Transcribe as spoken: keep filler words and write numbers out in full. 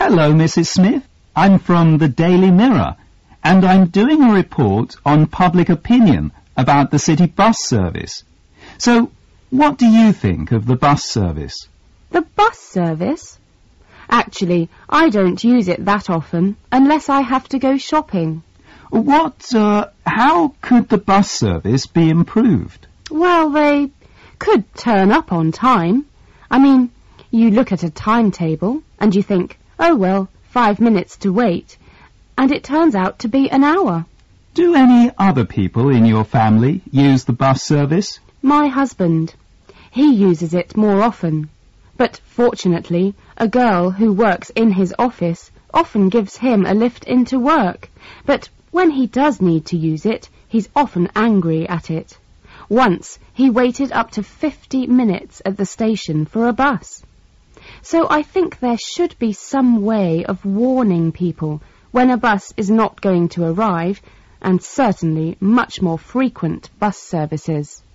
Hello, Missus Smith. I'm from the Daily Mirror, and I'm doing a report on public opinion about the city bus service. So, what do you think of the bus service? The bus service? Actually, I don't use it that often, unless I have to go shopping. What, uh, how could the bus service be improved? Well, they could turn up on time. I mean, you look at a timetable and you think, oh well, five minutes to wait, and it turns out to be an hour. Do any other people in your family use the bus service? My husband. He uses it more often. But fortunately, a girl who works in his office often gives him a lift into work. But when he does need to use it, he's often angry at it. Once, he waited up to fifty minutes at the station for a bus. So I think there should be some way of warning people when a bus is not going to arrive, and certainly much more frequent bus services.